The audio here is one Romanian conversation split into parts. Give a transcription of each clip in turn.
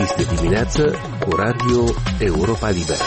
Dis de dimineață cu Radio Europa Liberă.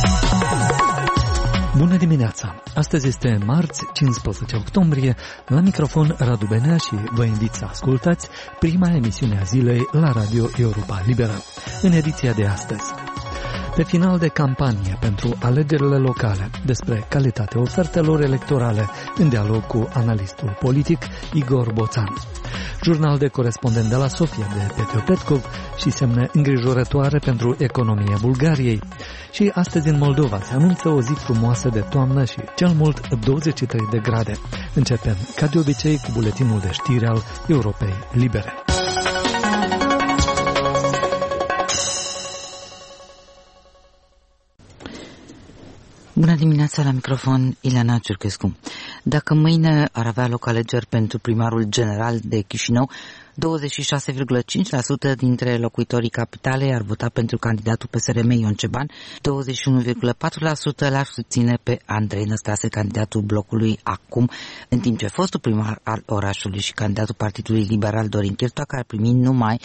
Bună dimineața! Astăzi este marți, 15 octombrie. La microfon Radu Benea și vă invit să ascultați prima emisiune a zilei la Radio Europa Liberă. În ediția de astăzi, pe final de campanie pentru alegerile locale, despre calitatea ofertelor electorale, în dialog cu analistul politic Igor Boțan. Jurnal de corespondent de la Sofia de Petru Petkov și semne îngrijorătoare pentru economia Bulgariei. Și astăzi în Moldova se anunță o zi frumoasă de toamnă și cel mult 23 de grade. Începem, ca de obicei, cu buletinul de știri al Europei Libere. Bună dimineața, la microfon Ileana Ciurchescu. Dacă mâine ar avea loc alegeri pentru primarul general de Chișinău, 26,5% dintre locuitorii capitalei ar vota pentru candidatul PSRM Ion Ceban, 21,4% l-ar susține pe Andrei Năstase, candidatul blocului Acum, în timp ce fostul primar al orașului și candidatul Partidului Liberal Dorin Chirtoacă ar primi numai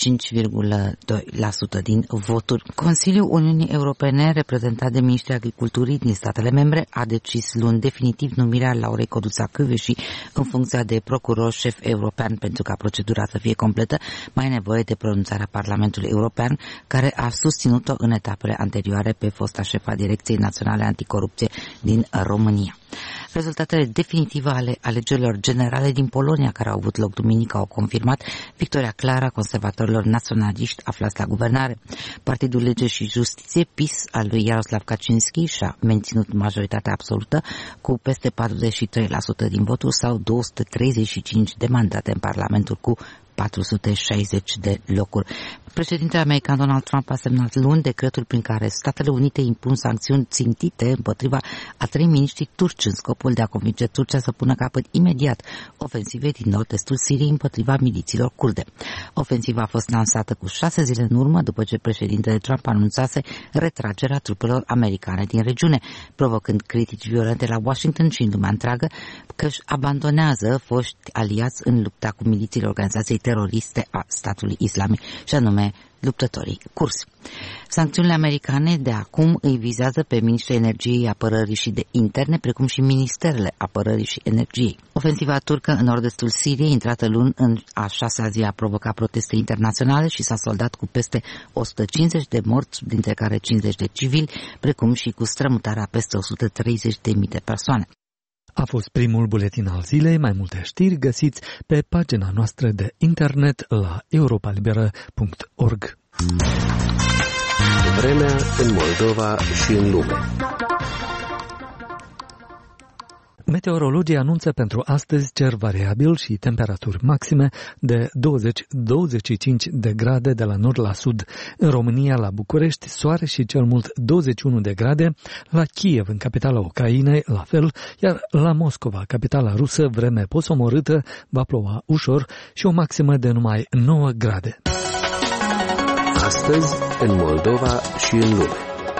5,2% din voturi. Consiliul Uniunii Europene, reprezentat de ministrii agriculturii din statele membre, a decis luni definitiv numirea Laurei Codruța Kövesi în funcția de procuror șef european. Pentru ca procedura să fie completă, mai e nevoie de pronunțarea Parlamentului European, care a susținut-o în etapele anterioare pe fosta șefa Direcției Naționale Anticorupție din România. Rezultatele definitive ale alegerilor generale din Polonia, care au avut loc duminică, au confirmat victoria clară a conservatorilor naționaliști aflați la guvernare. Partidul Lege și Justiție, PiS, al lui Jaroslav Kaczynski, și-a menținut majoritatea absolută cu peste 43% din voturi sau 235 de mandate în Parlamentul cu 460 de locuri. Președintele american Donald Trump a semnat luni decretul prin care Statele Unite impun sancțiuni țintite împotriva a 3 miniștri turci în scopul de a convinge Turcia să pună capăt imediat ofensivei din nord-estul Siriei împotriva milițiilor kurde. Ofensiva a fost lansată cu 6 zile în urmă după ce președintele Trump anunțase retragerea trupelor americane din regiune, provocând critici violente la Washington și în lumea întreagă că își abandonează foști aliați în lupta cu milițiile organizației teroriste a statului islamic, și anume luptătorii curzi. Sancțiunile americane de acum îi vizează pe ministrii energiei, apărării și de interne, precum și ministerele apărării și energiei. Ofensiva turcă în nord-estul Siriei, intrată luni în a 6-a zi, a provocat proteste internaționale și s-a soldat cu peste 150 de morți, dintre care 50 de civili, precum și cu strămutarea peste 130.000 de persoane. A fost primul buletin al zilei. Mai multe știri găsiți pe pagina noastră de internet la europalibera.org. Vremea în Moldova și în lume. Meteorologii anunță pentru astăzi cer variabil și temperaturi maxime de 20-25 de grade de la nord la sud. În România, la București, soare și cel mult 21 de grade, la Kiev, în capitala Ucrainei, la fel, iar la Moscova, capitala rusă, vreme posomorâtă, va ploua ușor și o maximă de numai 9 grade. Astăzi, în Moldova și în lume.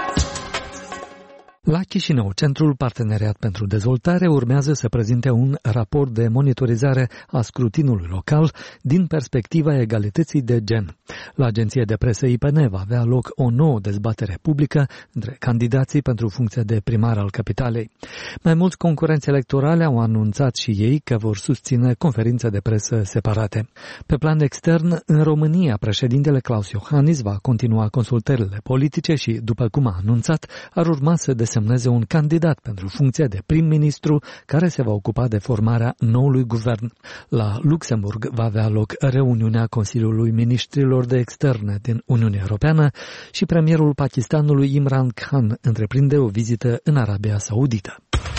La Chișinău, Centrul Parteneriat pentru Dezvoltare urmează să prezinte un raport de monitorizare a scrutinului local din perspectiva egalității de gen. La agenția de presă IPN va avea loc o nouă dezbatere publică între candidații pentru funcția de primar al capitalei. Mai mulți concurenți electorale au anunțat și ei că vor susține conferințe de presă separate. Pe plan extern, în România, președintele Klaus Iohannis va continua consultările politice și, după cum a anunțat, ar urma să desemneze un candidat pentru funcția de prim-ministru care se va ocupa de formarea noului guvern. La Luxemburg va avea loc reuniunea Consiliului Ministrilor de Externe din Uniunea Europeană și premierul Pakistanului Imran Khan întreprinde o vizită în Arabia Saudită.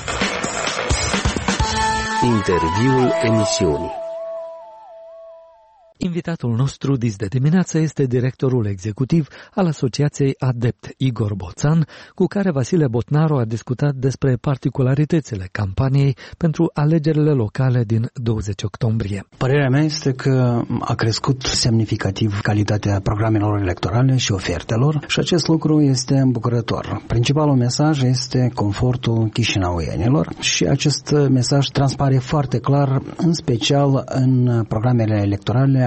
Interviul emisiunii. Invitatul nostru dis de dimineață este directorul executiv al Asociației Adept, Igor Boțan, cu care Vasile Botnaru a discutat despre particularitățile campaniei pentru alegerile locale din 20 octombrie. Părerea mea este că a crescut semnificativ calitatea programelor electorale și ofertelor și acest lucru este îmbucurător. Principalul mesaj este confortul chișinăuienilor și acest mesaj transpare foarte clar, în special în programele electorale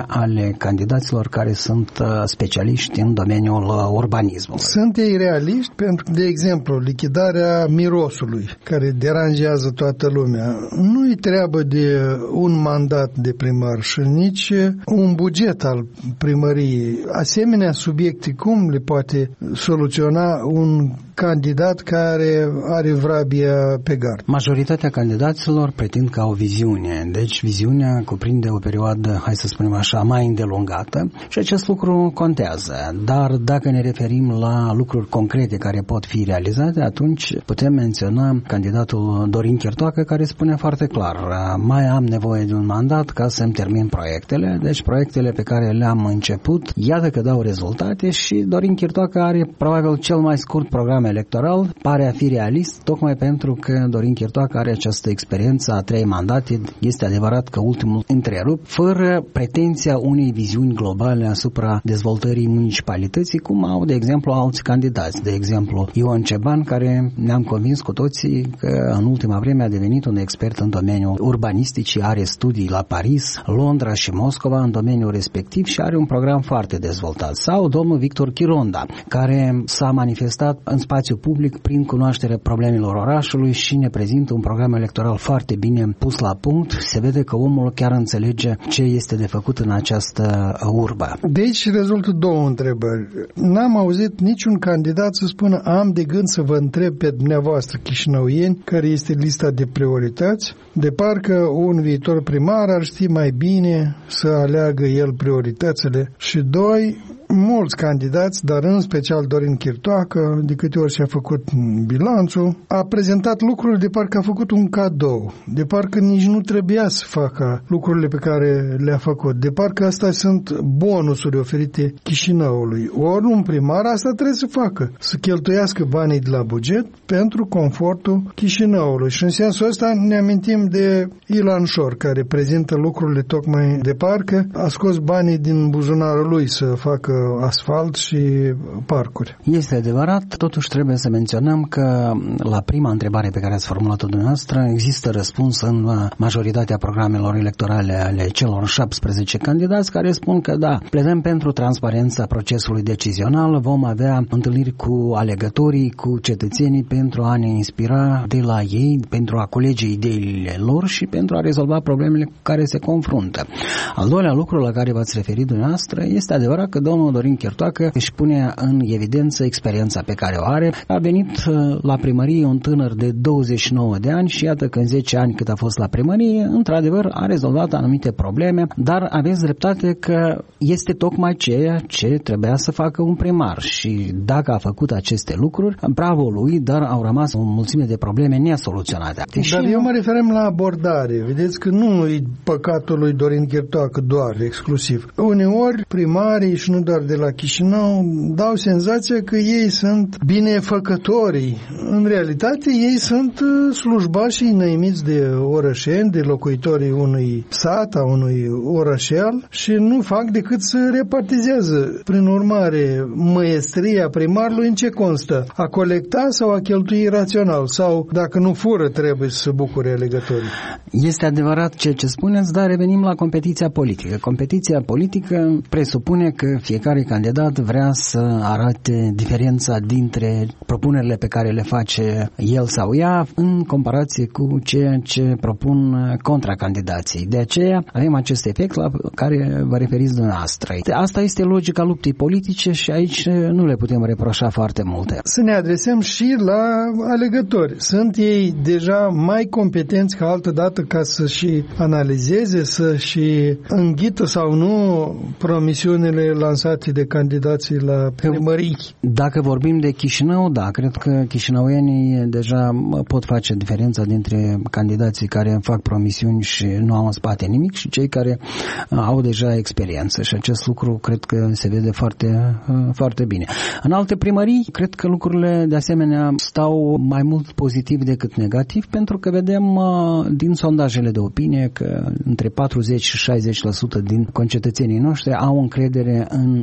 ale candidaților care sunt specialiști în domeniul urbanismului. Sunt ei realiști pentru, de exemplu, lichidarea mirosului, care deranjează toată lumea. Nu-i treabă de un mandat de primar și nici un buget al primăriei. Asemenea subiecte, cum le poate soluționa un candidat care are vrabia pe gard? Majoritatea candidaților pretind că au viziune, deci viziunea cuprinde o perioadă, hai să spunem așa, mai îndelungată și acest lucru contează. Dar dacă ne referim la lucruri concrete care pot fi realizate, atunci putem menționa candidatul Dorin Chirtoacă, care spune foarte clar: mai am nevoie de un mandat ca să-mi termin proiectele, deci proiectele pe care le-am început, iată că dau rezultate și Dorin Chirtoacă are probabil cel mai scurt program electoral, pare a fi realist, tocmai pentru că Dorin Chirtoacă are această experiență a 3 mandate, este adevărat că ultimul întrerupt, fără pretenția unei viziuni globale asupra dezvoltării municipalității, cum au, de exemplu, alți candidați. De exemplu, Ion Ceban, care ne-am convins cu toții că în ultima vreme a devenit un expert în domeniul urbanisticii, are studii la Paris, Londra și Moscova în domeniul respectiv și are un program foarte dezvoltat. Sau domnul Victor Chironda, care s-a manifestat în spațiu public prin cunoașterea problemelor orașului și ne prezintă un program electoral foarte bine pus la punct. Se vede că omul chiar înțelege ce este de făcut în această urbă. De aici rezultă 2 întrebări. N-am auzit niciun candidat să spună: am de gând să vă întreb pe dumneavoastră chișinăuieni care este lista de priorități, de parcă un viitor primar ar ști mai bine să aleagă el prioritățile. Și 2, mulți candidați, dar în special Dorin Chirtoacă, de câte ori și-a făcut bilanțul, a prezentat lucruri de parcă a făcut un cadou, de parcă nici nu trebuia să facă lucrurile pe care le-a făcut, de parcă astea sunt bonusuri oferite Chișinăului. Ori un primar asta trebuie să facă, să cheltuiască banii de la buget pentru confortul Chișinăului. Și în sensul ăsta ne amintim de Ilan Șor, care prezintă lucrurile tocmai de parcă a scos banii din buzunarul lui să facă asfalt și parcuri. Este adevărat, totuși trebuie să menționăm că la prima întrebare pe care ați formulat-o dumneavoastră există răspuns în majoritatea programelor electorale ale celor 17 candidați care spun că da, pledăm pentru transparența procesului decizional, vom avea întâlniri cu alegătorii, cu cetățenii pentru a ne inspira de la ei, pentru a culege ideile lor și pentru a rezolva problemele cu care se confruntă. Al doilea lucru la care v-ați referit dumneavoastră, este adevărat că domnul Dorin Chirtoacă își pune în evidență experiența pe care o are. A venit la primărie un tânăr de 29 de ani și iată că în 10 ani cât a fost la primărie, într-adevăr a rezolvat anumite probleme, dar aveți dreptate că este tocmai ceea ce trebuia să facă un primar și dacă a făcut aceste lucruri, bravo lui, dar au rămas o mulțime de probleme nesoluționate. Dar eu mă referem la abordare. Vedeți că nu e păcatul lui Dorin Chirtoacă doar, exclusiv. Uneori primarii și nu doar de la Chișinău dau senzația că ei sunt binefăcătorii. În realitate ei sunt slujbașii năimiți de orășeni, de locuitorii unui sat, a unui orășel și nu fac decât să repartizează. Prin urmare, măiestria primarului în ce constă? A colecta sau a cheltui rațional? Sau dacă nu fură, trebuie să se bucure alegătorii? Este adevărat ceea ce spuneți, dar revenim la competiția politică. Competiția politică presupune că fiecare candidat vrea să arate diferența dintre propunerile pe care le face el sau ea în comparație cu ceea ce propun contracandidații. De aceea avem acest efect la care vă referiți dumneavoastră. Asta este logica luptei politice și aici nu le putem reproșa foarte multe. Să ne adresăm și la alegători. Sunt ei deja mai competenți ca altădată ca să și analizeze, să și înghită sau nu promisiunile lansate de candidații la primării? Dacă vorbim de Chișinău, da, cred că chișinăuienii deja pot face diferența dintre candidații care fac promisiuni și nu au în spate nimic și cei care au deja experiență și acest lucru cred că se vede foarte, foarte bine. În alte primării, cred că lucrurile de asemenea stau mai mult pozitiv decât negativ, pentru că vedem din sondajele de opinie că între 40 și 60% din concetățenii noștri au încredere în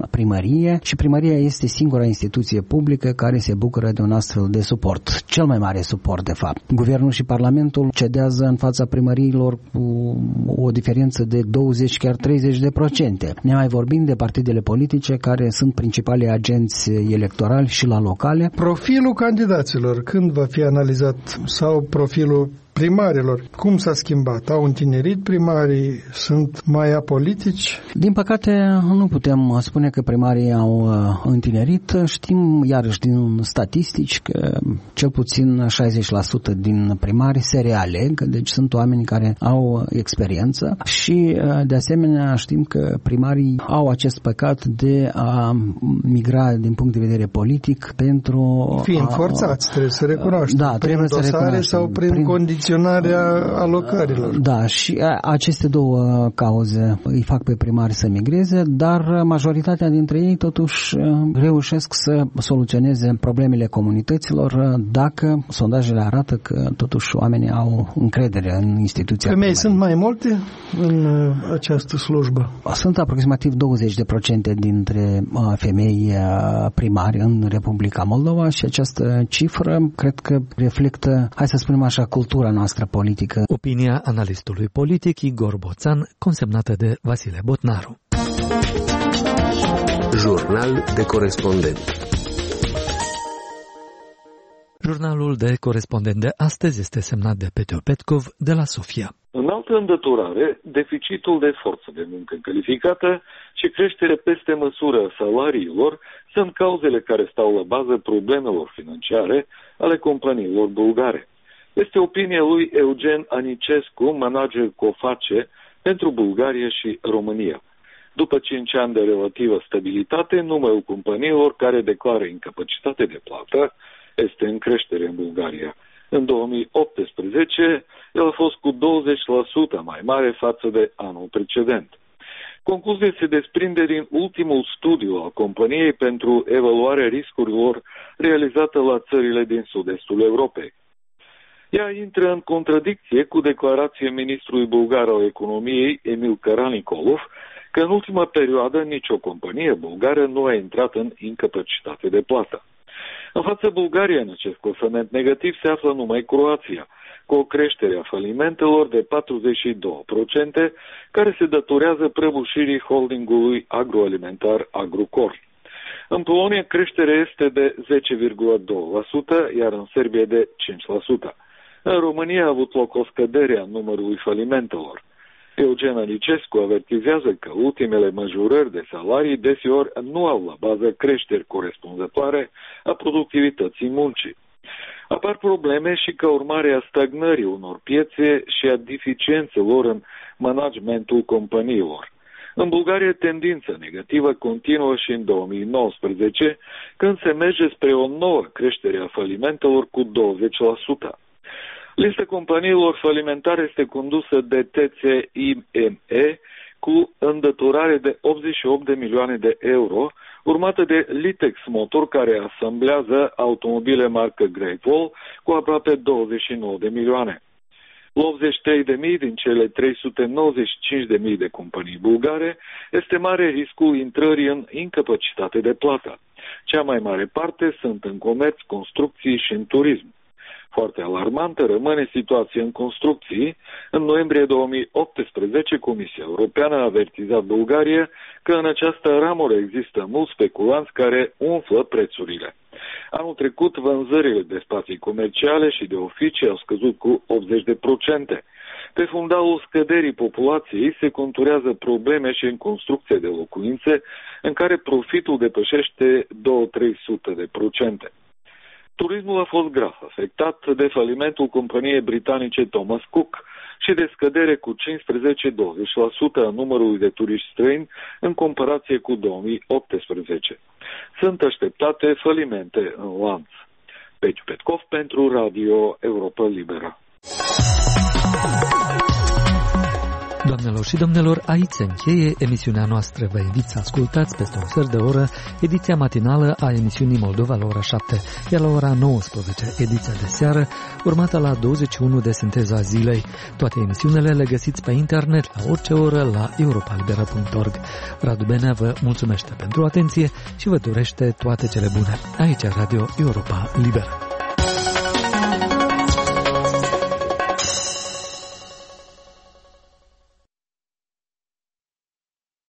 în primărie și primăria este singura instituție publică care se bucură de un astfel de suport. Cel mai mare suport, de fapt. Guvernul și Parlamentul cedează în fața primăriilor cu o diferență de 20, chiar 30%. Ne mai vorbim de partidele politice care sunt principalii agenți electorali și la locale. Profilul candidaților, când va fi analizat, sau profilul primarilor, cum s-a schimbat? Au întinerit primarii? Sunt mai apolitici? Din păcate, nu putem spune că primarii au întinerit. Știm, iarăși, din statistici că cel puțin 60% din primari se realeg, deci sunt oameni care au experiență și, de asemenea, știm că primarii au acest păcat de a migra din punct de vedere politic pentru... Fiind forțați, trebuie să recunoaștem. Da, trebuie să recunoaștem. Sau prin condiționarea alocărilor. Da, și aceste două cauze îi fac pe primari să migreze, dar majoritatea dintre ei totuși reușesc să soluționeze problemele comunităților dacă sondajele arată că totuși oamenii au încredere în instituția Femei sunt mai multe în această slujbă? Sunt aproximativ 20% dintre femei primari în Republica Moldova și această cifră cred că reflectă, hai să spunem așa, cultura noastră politică. Opinia analistului politic Igor Boțan, consemnată de Vasile Botnaru. Jurnal de corespondent. Jurnalul de corespondent de astăzi este semnat de Petru Petkov de la Sofia. Înaltă îndatorare, deficitul de forță de muncă calificată și creștere peste măsură a salariilor sunt cauzele care stau la bază problemelor financiare ale companiilor bulgare. Este opinia lui Eugen Anicescu, manager COFACE pentru Bulgaria și România. După 5 ani de relativă stabilitate, numărul companiilor care declară incapacitate de plată este în creștere în Bulgaria. În 2018, el a fost cu 20% mai mare față de anul precedent. Concluzia se desprinde din ultimul studiu al companiei pentru evaluarea riscurilor realizată la țările din sud-estul Europei. Ea intră în contradicție cu declarația ministrului bulgar al economiei, Emil Karanikolov, că în ultima perioadă nicio companie bulgară nu a intrat în incapacitate de plată. În fața Bulgariei, în acest clasament negativ, se află numai Croația, cu o creștere a falimentelor de 42%, care se datorează prăbușirii holdingului agroalimentar Agrokor. În Polonia, creșterea este de 10,2%, iar în Serbia de 5%. În România a avut loc o scădere a numărului falimentelor. Eugen Anicescu avertizează că ultimele majorări de salarii deseori nu au la bază creșteri corespunzătoare a productivității muncii. Apar probleme și ca urmare a stagnării unor piețe și a deficiențelor în managementul companiilor. În Bulgaria, tendința negativă continuă și în 2019, când se merge spre o nouă creștere a falimentelor cu 20%. Lista companiilor falimentare este condusă de TCIME cu îndatorare de 88 de milioane de euro, urmată de Litex Motor, care asamblează automobile marcă Great Wall cu aproape 29 de milioane. La 83.000 din cele 395.000 de companii bulgare este mare riscul intrării în incapacitate de plată. Cea mai mare parte sunt în comerț, construcții și în turism. Foarte alarmantă rămâne situația în construcții. În noiembrie 2018, Comisia Europeană a avertizat Bulgaria că în această ramură există mulți speculanți care umflă prețurile. Anul trecut, vânzările de spații comerciale și de oficii au scăzut cu 80%. Pe fundalul scăderii populației se conturează probleme și în construcție de locuințe, în care profitul depășește 200-300%. Turismul a fost grav afectat de falimentul companiei britanice Thomas Cook și de scădere cu 15-20% a numărului de turiști străini în comparație cu 2018. Sunt așteptate falimente în lanț. Petru Petkov pentru Radio Europa Liberă. Doamnelor și domnilor, aici se încheie emisiunea noastră. Vă invit să ascultați peste un sfert de oră ediția matinală a emisiunii Moldova la ora 7, iar la ora 19 ediția de seară, urmată la 21 de sinteza zilei. Toate emisiunile le găsiți pe internet la orice oră la europalibera.org. Radu Benea vă mulțumește pentru atenție și vă dorește toate cele bune. Aici Radio Europa Liberă.